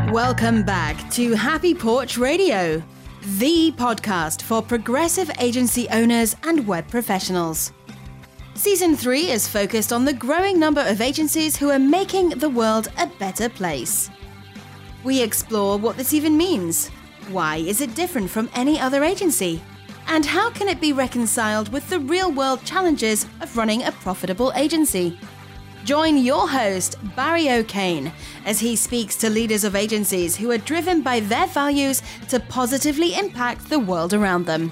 Welcome back to Happy Porch Radio, the podcast for progressive agency owners and web professionals. Season 3 is focused on the growing number of agencies who are making the world a better place. We explore what this even means. Why is it different from any other agency? And how can it be reconciled with the real-world challenges of running a profitable agency? Join your host, Barry O'Kane, as he speaks to leaders of agencies who are driven by their values to positively impact the world around them.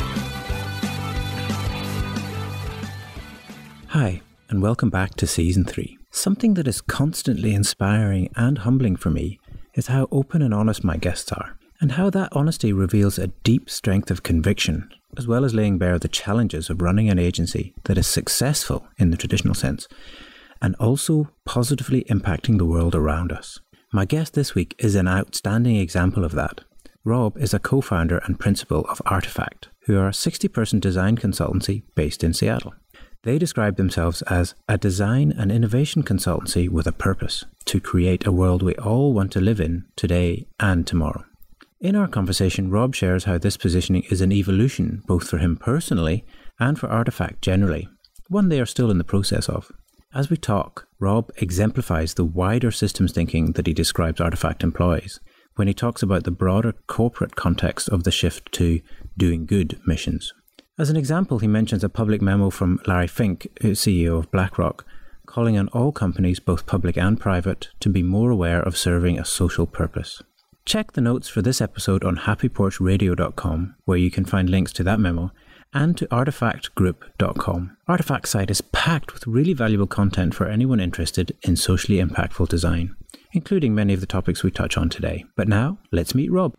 Hi, and welcome back to Season 3. Something that is constantly inspiring and humbling for me is how open and honest my guests are, and how that honesty reveals a deep strength of conviction, as well as laying bare the challenges of running an agency that is successful in the traditional sense, and also positively impacting the world around us. My guest this week is an outstanding example of that. Rob is a co-founder and principal of Artifact, who are a 60-person design consultancy based in Seattle. They describe themselves as a design and innovation consultancy with a purpose, to create a world we all want to live in today and tomorrow. In our conversation, Rob shares how this positioning is an evolution both for him personally and for Artifact generally, one they are still in the process of. As we talk, Rob exemplifies the wider systems thinking that he describes Artifact employs when he talks about the broader corporate context of the shift to doing good missions. As an example, he mentions a public memo from Larry Fink, CEO of BlackRock, calling on all companies, both public and private, to be more aware of serving a social purpose. Check the notes for this episode on happyporchradio.com, where you can find links to that memo, and to artifactgroup.com. Artifact's site is packed with really valuable content for anyone interested in socially impactful design, including many of the topics we touch on today. But now, let's meet Rob.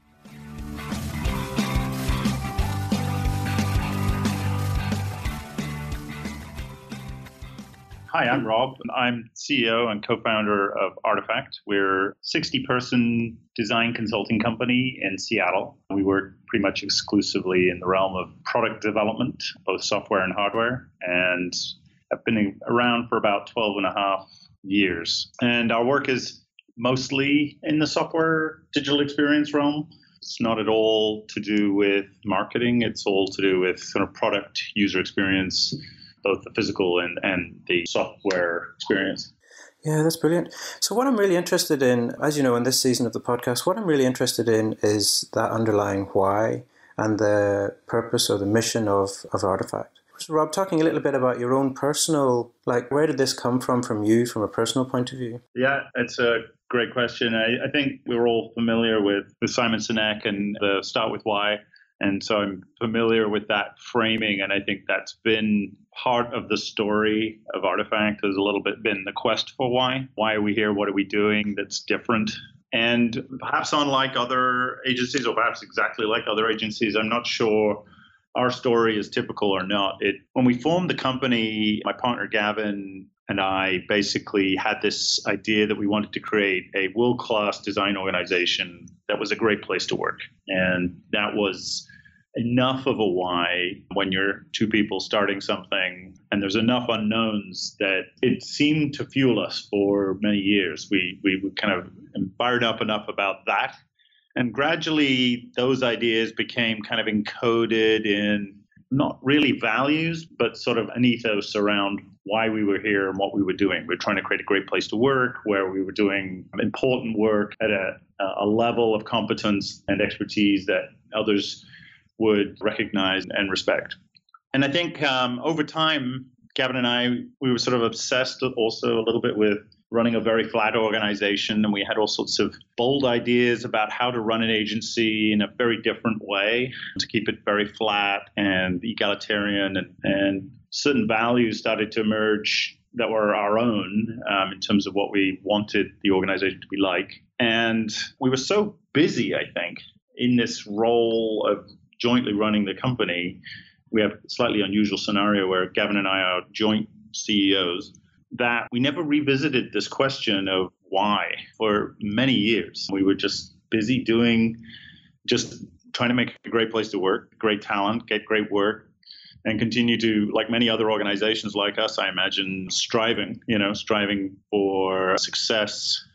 Hi, I'm Rob. I'm CEO and co-founder of Artifact. We're a 60-person design consulting company in Seattle. We work pretty much exclusively in the realm of product development, both software and hardware, and have been around for about 12 and a half years. And our work is mostly in the software digital experience realm. It's not at all to do with marketing. It's all to do with sort of product user experience, both the physical and the software experience. Yeah, that's brilliant. So what I'm really interested in, as you know, in this season of the podcast, what I'm really interested in is that underlying why and the purpose or the mission of Artifact. So Rob, talking a little bit about your own personal, where did this come from you, from a personal point of view? Yeah, it's a great question. I think we're all familiar with Simon Sinek and the Start With Why. And so I'm familiar with that framing, and I think that's been part of the story of Artifact, has a little bit been the quest for why. Why are we here? What are we doing that's different? And perhaps unlike other agencies, or perhaps exactly like other agencies, I'm not sure our story is typical or not. When we formed the company, my partner Gavin and I basically had this idea that we wanted to create a world-class design organization that was a great place to work. And that was enough of a why when you're two people starting something, and there's enough unknowns that it seemed to fuel us for many years. We were kind of fired up enough about that. And gradually those ideas became kind of encoded in not really values, but sort of an ethos around why we were here and what we were doing. We're trying to create a great place to work where we were doing important work at a level of competence and expertise that others would recognize and respect. And I think over time, Gavin and I, we were sort of obsessed also a little bit with running a very flat organization, and we had all sorts of bold ideas about how to run an agency in a very different way to keep it very flat and egalitarian, and certain values started to emerge that were our own in terms of what we wanted the organization to be like. And we were so busy, I think, in this role of jointly running the company. We have a slightly unusual scenario where Gavin and I are joint CEOs, that we never revisited this question of why for many years. We were just busy just trying to make a great place to work, great talent, get great work, and continue to, like many other organizations like us, I imagine, striving for success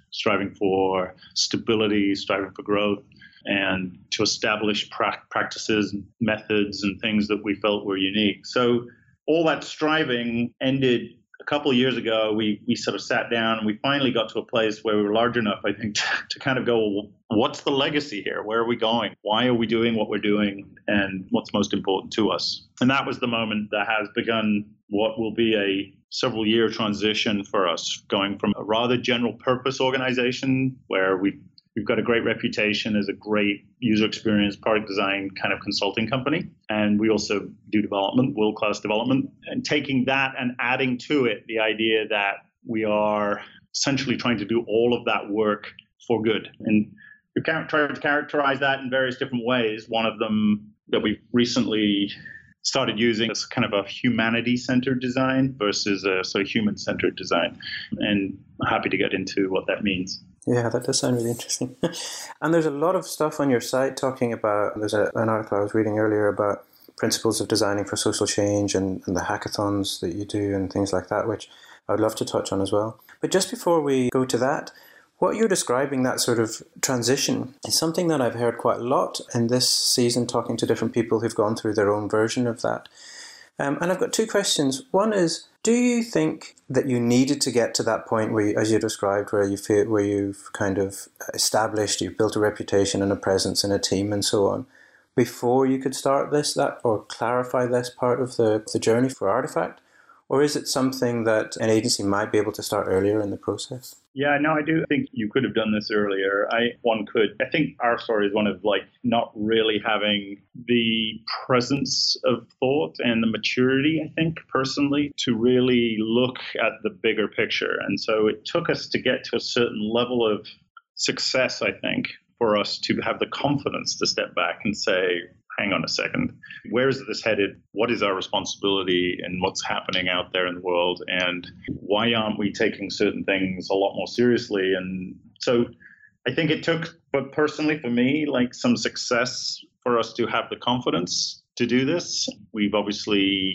striving for stability, striving for growth, and to establish practices, methods, and things that we felt were unique. So all that striving ended a couple of years ago. We sort of sat down and we finally got to a place where we were large enough, I think, to kind of go, well, what's the legacy here? Where are we going? Why are we doing what we're doing? And what's most important to us? And that was the moment that has begun what will be a several-year transition for us, going from a rather general purpose organization where we've got a great reputation as a great user experience, product design kind of consulting company. And we also do development, world-class development, and taking that and adding to it the idea that we are essentially trying to do all of that work for good. And we tried to characterize that in various different ways. One of them that we've recently started using is kind of a humanity-centered design versus a sort of human-centered design. And I'm happy to get into what that means. Yeah, that does sound really interesting. And there's a lot of stuff on your site talking about, there's an article I was reading earlier about principles of designing for social change and the hackathons that you do and things like that, which I would love to touch on as well. But just before we go to that, what you're describing, that sort of transition, is something that I've heard quite a lot in this season, talking to different people who've gone through their own version of that. And I've got two questions. One is, do you think that you needed to get to that point where, as you described, where you've kind of established, you've built a reputation and a presence in a team and so on, before you could start or clarify this part of the journey for Artifact? Or is it something that an agency might be able to start earlier in the process? Yeah, no, I do think you could have done this earlier. I think our story is one of not really having the presence of thought and the maturity, I think, personally, to really look at the bigger picture. And so it took us to get to a certain level of success, I think, for us to have the confidence to step back and say, hang on a second, where is this headed? What is our responsibility and what's happening out there in the world? And why aren't we taking certain things a lot more seriously? And so I think it took, but personally for me, some success for us to have the confidence to do this. We've obviously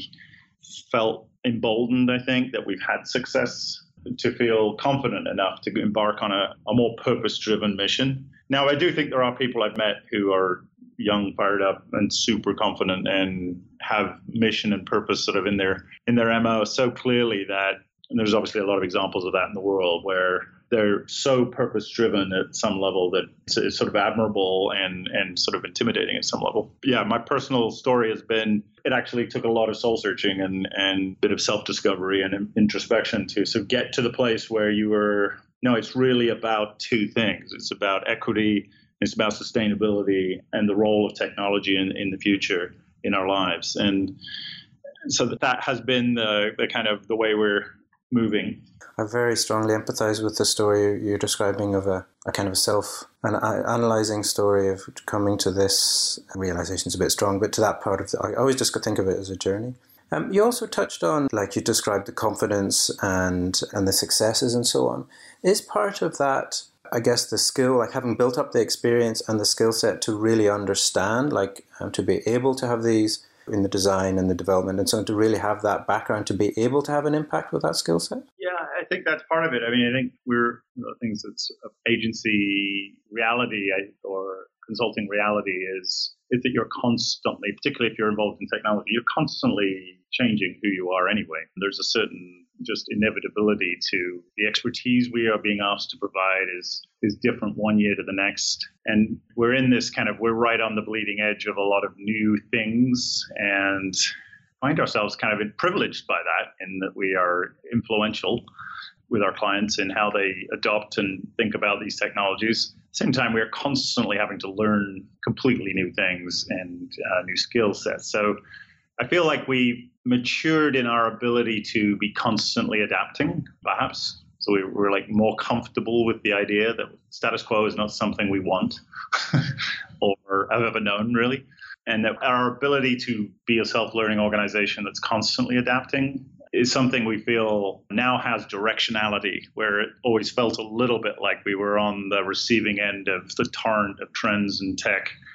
felt emboldened, I think, that we've had success to feel confident enough to embark on a more purpose-driven mission. Now, I do think there are people I've met who are young, fired up, and super confident and have mission and purpose sort of in their MO so clearly that, and there's obviously a lot of examples of that in the world where they're so purpose-driven at some level that it's sort of admirable and sort of intimidating at some level. Yeah, my personal story has been, it actually took a lot of soul-searching and a bit of self-discovery and introspection to get to the place where it's really about two things. It's about equity, it's about sustainability and the role of technology in the future in our lives. And so that has been the kind of the way we're moving. I very strongly empathize with the story you're describing of a kind of a self-analyzing story of coming to this realization is a bit strong, but to that part of I always just think of it as a journey. You also touched on, you described the confidence and the successes and so on. Is part of that, I guess, the skill, having built up the experience and the skill set to really understand, to be able to have these in the design and the development and so on, to really have that background to be able to have an impact with that skill set? Yeah, I think that's part of it. I mean, I think things that's agency reality or consulting reality is that you're constantly, particularly if you're involved in technology, you're constantly changing who you are anyway. There's a certain just inevitability to the expertise we are being asked to provide is different one year to the next. And we're in this we're right on the bleeding edge of a lot of new things and find ourselves kind of privileged by that, in that we are influential with our clients in how they adopt and think about these technologies. At the same time, we are constantly having to learn completely new things and new skill sets. So I feel like we've matured in our ability to be constantly adapting, perhaps. So we're more comfortable with the idea that status quo is not something we want or have ever known, really. And that our ability to be a self-learning organization that's constantly adapting is something we feel now has directionality, where it always felt a little bit like we were on the receiving end of the torrent of trends and tech.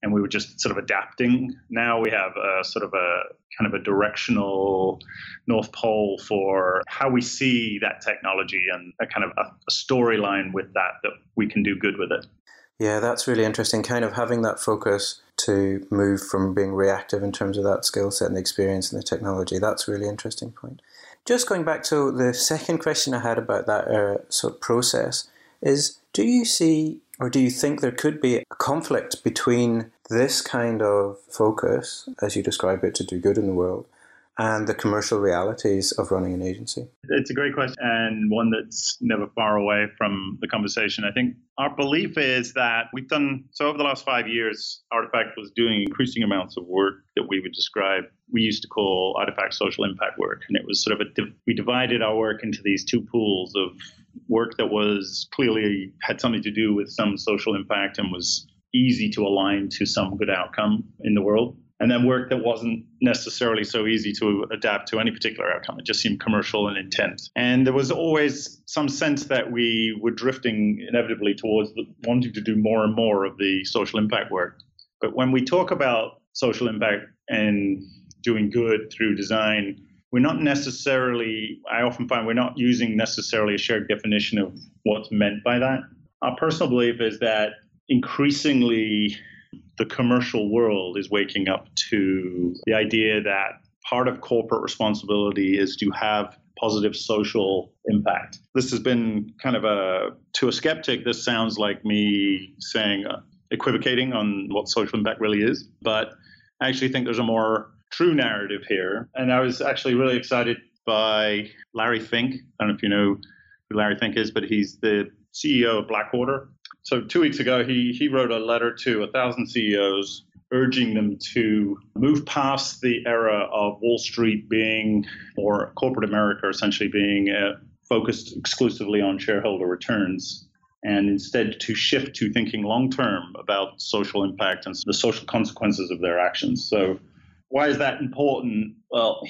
and we were just sort of adapting. Now we have a sort of a kind of a directional North Pole for how we see that technology and a kind of a storyline with that we can do good with it. Yeah, that's really interesting, kind of having that focus to move from being reactive in terms of that skill set and the experience and the technology. That's a really interesting point. Just going back to the second question I had about that sort of process is, do you see or do you think there could be a conflict between this kind of focus, as you describe it, to do good in the world, and the commercial realities of running an agency? It's a great question, and one that's never far away from the conversation. I think our belief is that over the last 5 years, Artifact was doing increasing amounts of work that we would describe, we used to call Artifact social impact work. And it was sort of we divided our work into these two pools of work that was clearly had something to do with some social impact and was easy to align to some good outcome in the world. And then work that wasn't necessarily so easy to adapt to any particular outcome. It just seemed commercial and intense. And there was always some sense that we were drifting inevitably towards wanting to do more and more of the social impact work. But when we talk about social impact and doing good through design, we're not necessarily, I often find we're not using necessarily a shared definition of what's meant by that. Our personal belief is that increasingly the commercial world is waking up to the idea that part of corporate responsibility is to have positive social impact. This has been kind of to a skeptic, this sounds like me saying, equivocating on what social impact really is. But I actually think there's a more true narrative here. And I was actually really excited by Larry Fink. I don't know if you know who Larry Fink is, but he's the CEO of Blackwater. So 2 weeks ago, he wrote a letter to 1,000 CEOs urging them to move past the era of Wall Street being, or corporate America essentially being focused exclusively on shareholder returns, and instead to shift to thinking long-term about social impact and the social consequences of their actions. So why is that important? Well,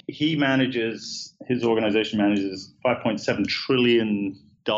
his organization manages $5.7 trillion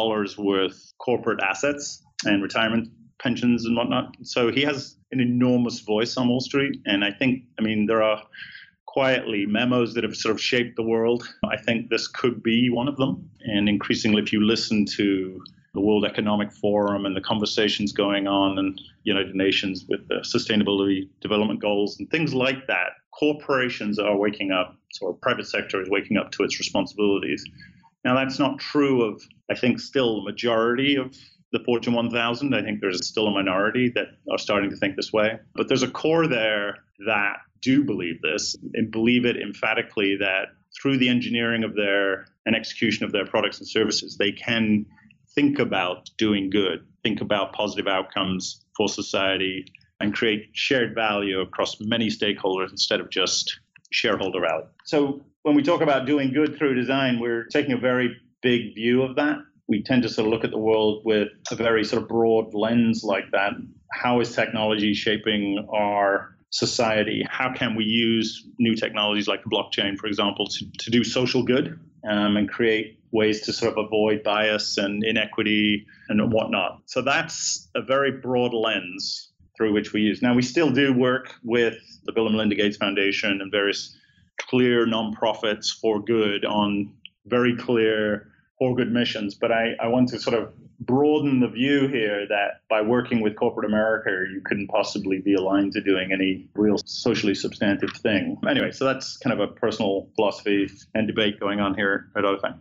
worth corporate assets and retirement pensions and whatnot. So he has an enormous voice on Wall Street. And I think, there are quietly memos that have sort of shaped the world. I think this could be one of them. And increasingly, if you listen to the World Economic Forum and the conversations going on in United Nations with the Sustainability Development Goals and things like that, corporations are waking up, or private sector is waking up to its responsibilities. Now, that's not true of, I think, still the majority of the Fortune 1000. I think there's still a minority that are starting to think this way. But there's a core there that do believe this and believe it emphatically, that through the engineering of and execution of their products and services, they can think about doing good, think about positive outcomes for society, and create shared value across many stakeholders instead of just shareholder value. So when we talk about doing good through design, we're taking a very big view of that. We tend to sort of look at the world with a very sort of broad lens like that. How is technology shaping our society? How can we use new technologies like the blockchain, for example, to do social good and create ways to sort of avoid bias and inequity and whatnot? So that's a very broad lens through which we use. Now, we still do work with the Bill and Melinda Gates Foundation and various clear nonprofits for good on very clear for good missions. But I want to sort of broaden the view here that by working with corporate America, you couldn't possibly be aligned to doing any real socially substantive thing. Anyway, so that's kind of a personal philosophy and debate going on here at Artifact.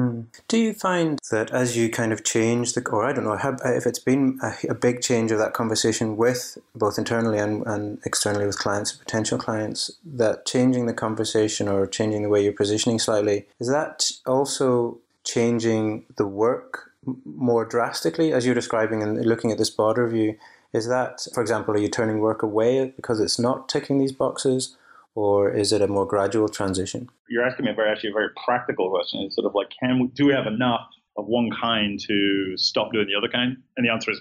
Do you find that as you kind of change or I don't know, if it's been a big change of that conversation with both internally and externally with clients, potential clients, that changing the conversation or changing the way you're positioning slightly, is that also changing the work more drastically as you're describing and looking at this broader view? Is that, for example, are you turning work away because it's not ticking these boxes? Or is it a more gradual transition? You're asking me a very practical question. It's sort of like, do we have enough of one kind to stop doing the other kind? And the answer is no.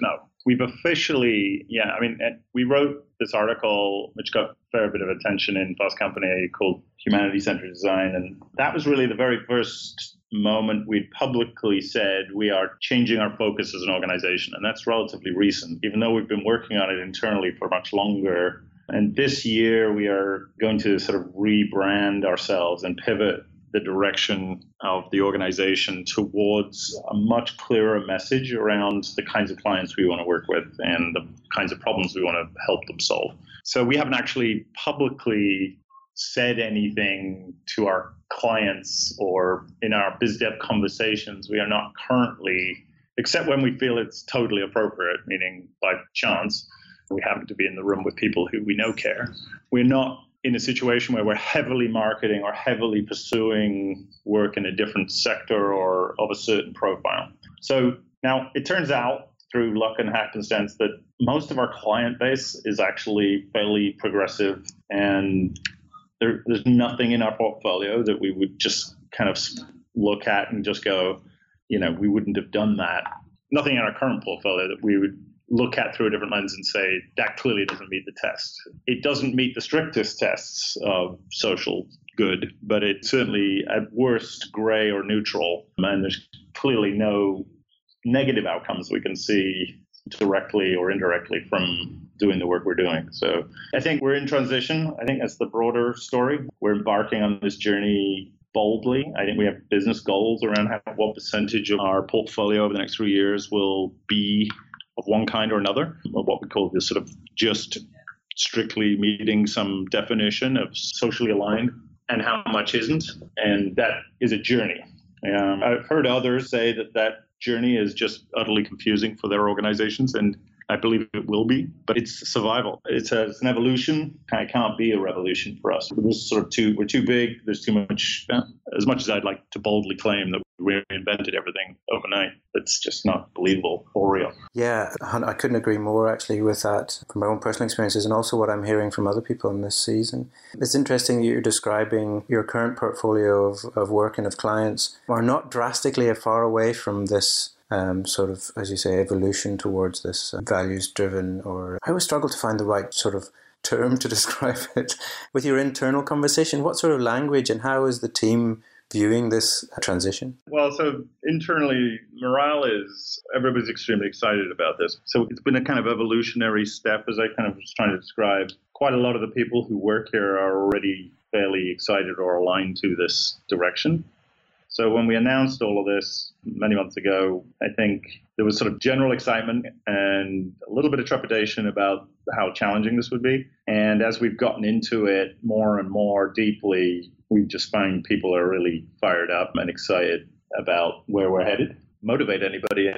we've officially, we wrote this article, which got a fair bit of attention in Fast Company, called Humanity-Centered Design. And that was really the very first moment we'd publicly said we are changing our focus as an organization. And that's relatively recent, even though we've been working on it internally for much longer. And this year we are going to sort of rebrand ourselves and pivot the direction of the organization towards a much clearer message around the kinds of clients we want to work with and the kinds of problems we want to help them solve. So we haven't actually publicly said anything to our clients or in our biz dev conversations. We are not currently, except when we feel it's totally appropriate, meaning by chance, we happen to be in the room with people who we know care. We're not in a situation where we're heavily marketing or heavily pursuing work in a different sector or of a certain profile. So now it turns out through luck and happenstance that most of our client base is actually fairly progressive, and there's nothing in our portfolio that we would just kind of look at and just go, we wouldn't have done that. Nothing in our current portfolio that we would look at through a different lens and say, that clearly doesn't meet the test. It doesn't meet the strictest tests of social good, but it's certainly at worst gray or neutral. And there's clearly no negative outcomes we can see directly or indirectly from doing the work we're doing. So I think we're in transition. I think that's the broader story. We're embarking on this journey boldly. I think we have business goals around what percentage of our portfolio over the next 3 years will be of one kind or another, or what we call this sort of just strictly meeting some definition of socially aligned, and how much isn't. And that is a journey. I've heard others say that journey is just utterly confusing for their organizations, and I believe it will be, but it's survival. It's an evolution. It can't be a revolution for us. We're too big. There's too much. As much as I'd like to boldly claim that we invented everything overnight, it's just not believable or real. Yeah, I couldn't agree more actually with that from my own personal experiences, and also what I'm hearing from other people in this season. It's interesting that you're describing your current portfolio of work and of clients are not drastically far away from this sort of, as you say, evolution towards this values-driven, or I always struggle to find the right sort of term to describe it. With your internal conversation, what sort of language and how is the team viewing this transition? Well, so internally, morale is, everybody's extremely excited about this. So it's been a kind of evolutionary step, as I kind of was trying to describe. Quite a lot of the people who work here are already fairly excited or aligned to this direction. So when we announced all of this many months ago, I think there was sort of general excitement and a little bit of trepidation about how challenging this would be. And as we've gotten into it more and more deeply, we just find people are really fired up and excited about where we're headed. Motivate anybody.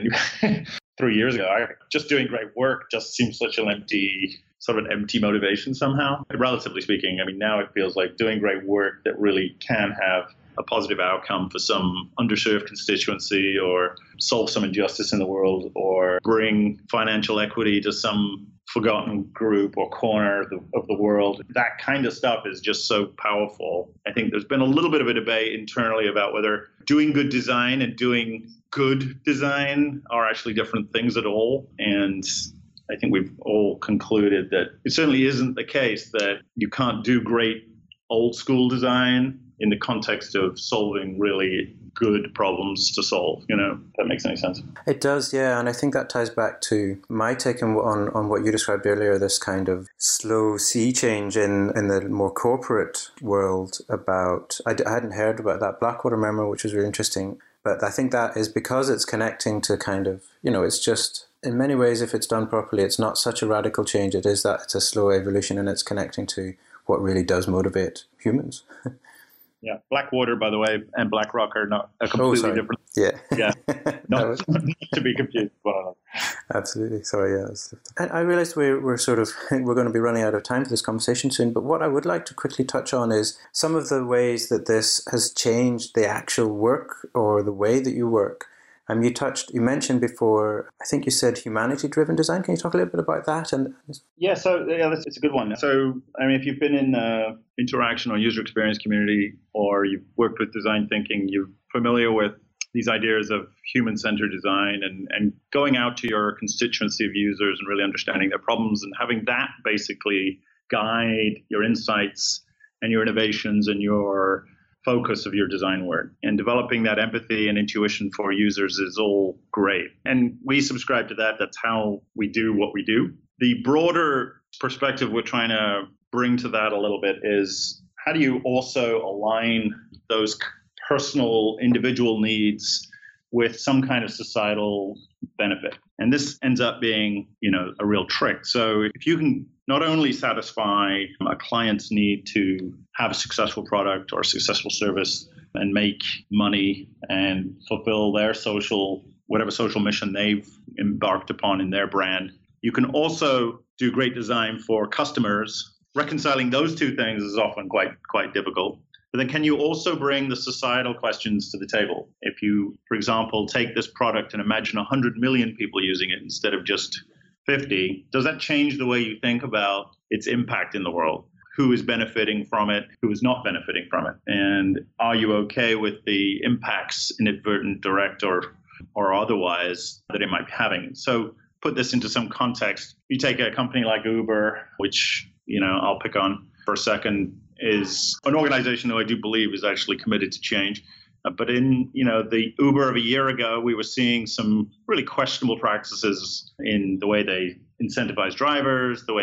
3 years ago, just doing great work just seems such an empty motivation somehow. Relatively speaking, now it feels like doing great work that really can have a positive outcome for some underserved constituency, or solve some injustice in the world, or bring financial equity to some forgotten group or corner of the world. That kind of stuff is just so powerful. I think there's been a little bit of a debate internally about whether doing good design and doing good design are actually different things at all. And I think we've all concluded that it certainly isn't the case that you can't do great old school design in the context of solving really good problems to solve, if that makes any sense. It does, yeah. And I think that ties back to my take on what you described earlier, this kind of slow sea change in the more corporate world about, I hadn't heard about that Blackwater memo, which was really interesting. But I think that is because it's connecting to kind of, it's just, in many ways, if it's done properly, it's not such a radical change. It is that it's a slow evolution, and it's connecting to what really does motivate humans. Yeah, Blackwater, by the way, and BlackRock are not a completely different. Yeah, not to be confused with one another. Absolutely. Sorry, yeah. And I realized we're going to be running out of time for this conversation soon. But what I would like to quickly touch on is some of the ways that this has changed the actual work or the way that you work. You mentioned before, I think you said humanity-driven design. Can you talk a little bit about that? It's a good one. So, if you've been in the interaction or user experience community, or you've worked with design thinking, you're familiar with these ideas of human-centered design and going out to your constituency of users and really understanding their problems and having that basically guide your insights and your innovations and your focus of your design work. And developing that empathy and intuition for users is all great. And we subscribe to that. That's how we do what we do. The broader perspective we're trying to bring to that a little bit is how do you also align those personal individual needs with some kind of societal benefit? And this ends up being, a real trick. So if you can not only satisfy a client's need to have a successful product or a successful service and make money and fulfill their whatever social mission they've embarked upon in their brand, you can also do great design for customers. Reconciling those two things is often quite difficult. But then can you also bring the societal questions to the table? If you, for example, take this product and imagine 100 million people using it instead of just 50, does that change the way you think about its impact in the world? Who is benefiting from it? Who is not benefiting from it? And are you okay with the impacts, inadvertent, direct, or otherwise, that it might be having? So put this into some context. You take a company like Uber, which, I'll pick on for a second, is an organization that I do believe is actually committed to change. But in, the Uber of a year ago, we were seeing some really questionable practices in the way they incentivize drivers, the way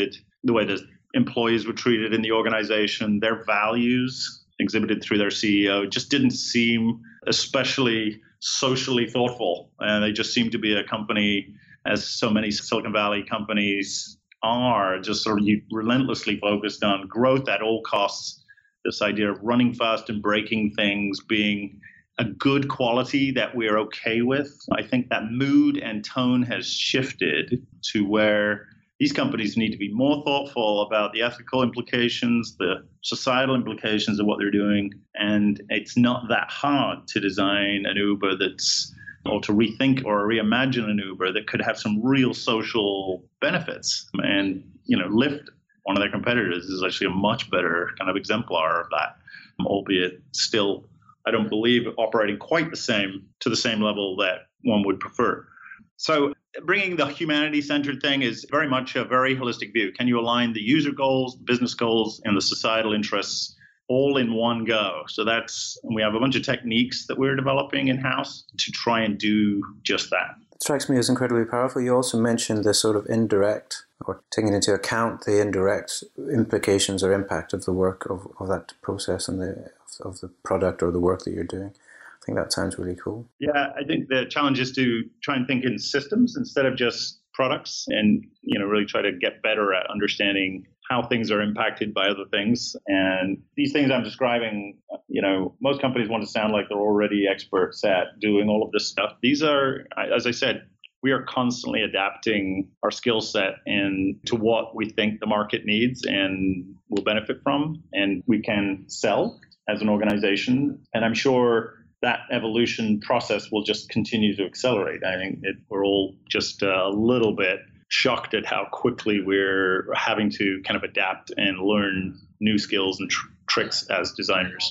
the employees were treated in the organization. Their values exhibited through their CEO just didn't seem especially socially thoughtful. And they just seemed to be a company, as so many Silicon Valley companies are, just sort of relentlessly focused on growth at all costs. This idea of running fast and breaking things being a good quality that we're okay with. I think that mood and tone has shifted to where these companies need to be more thoughtful about the ethical implications, the societal implications of what they're doing. And it's not that hard to design an Uber or to rethink or reimagine an Uber that could have some real social benefits. And, Lyft, one of their competitors, is actually a much better kind of exemplar of that, albeit still, I don't believe, operating quite to the same level that one would prefer. So bringing the humanity-centered thing is very much a very holistic view. Can you align the user goals, the business goals, and the societal interests all in one go? So we have a bunch of techniques that we're developing in-house to try and do just that. It strikes me as incredibly powerful. You also mentioned the sort of indirect, or taking into account the indirect implications or impact of the work of that process and of the product or the work that you're doing. I think that sounds really cool. Yeah, I think the challenge is to try and think in systems instead of just products, and really try to get better at understanding how things are impacted by other things. And these things I'm describing, most companies want to sound like they're already experts at doing all of this stuff. These are, as I said, we are constantly adapting our skill set to what we think the market needs and will benefit from, and we can sell as an organization. And I'm sure that evolution process will just continue to accelerate. I think we're all just a little bit shocked at how quickly we're having to kind of adapt and learn new skills and tricks as designers,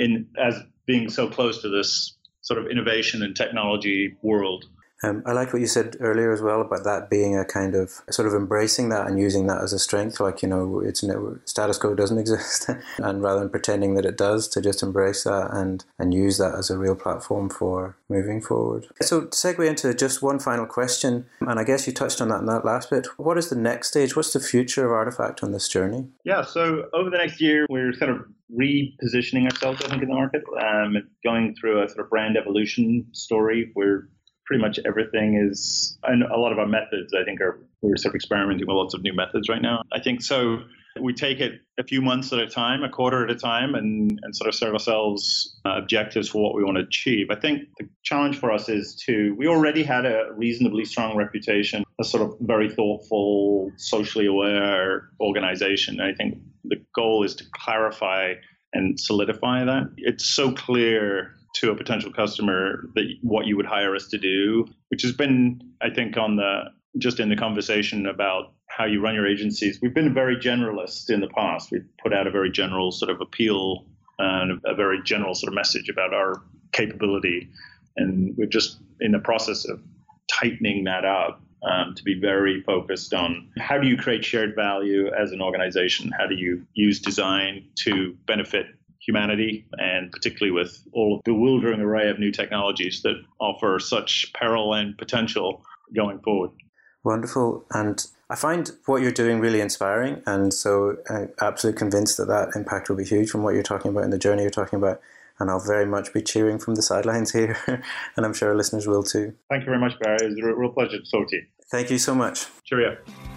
as being so close to this sort of innovation and technology world. I liked what you said earlier as well about that being a kind of sort of embracing that and using that as a strength. Like, it's status quo doesn't exist, and rather than pretending that it does, to just embrace that and use that as a real platform for moving forward. So to segue into just one final question, and I guess you touched on that in that last bit. What is the next stage? What's the future of Artifact on this journey? Yeah, so over the next year, we're sort of repositioning ourselves, I think, in the market, going through a sort of brand evolution story where pretty much everything is, and a lot of our methods, I think, we're sort of experimenting with lots of new methods right now. I think so. We take it a few months at a time, a quarter at a time, and sort of set ourselves objectives for what we want to achieve. I think the challenge for us is we already had a reasonably strong reputation, a sort of very thoughtful, socially aware organization. And I think the goal is to clarify and solidify that. It's so clear to a potential customer that what you would hire us to do, which has been, I think, just in the conversation about how you run your agencies. We've been very generalist in the past. We've put out a very general sort of appeal and a very general sort of message about our capability. And we're just in the process of tightening that up to be very focused on how do you create shared value as an organization? How do you use design to benefit humanity, and particularly with all of the bewildering array of new technologies that offer such peril and potential going forward. Wonderful. And I find what you're doing really inspiring. And so I'm absolutely convinced that impact will be huge from what you're talking about and the journey you're talking about. And I'll very much be cheering from the sidelines here. And I'm sure our listeners will too. Thank you very much, Barry. It was a real pleasure to talk to you. Thank you so much. Cheerio.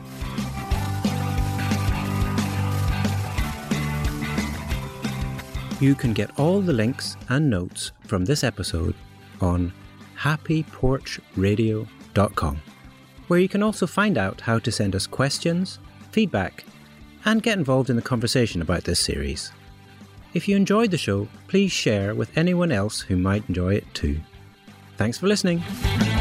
You can get all the links and notes from this episode on happyporchradio.com, where you can also find out how to send us questions, feedback, and get involved in the conversation about this series. If you enjoyed the show, please share with anyone else who might enjoy it too. Thanks for listening.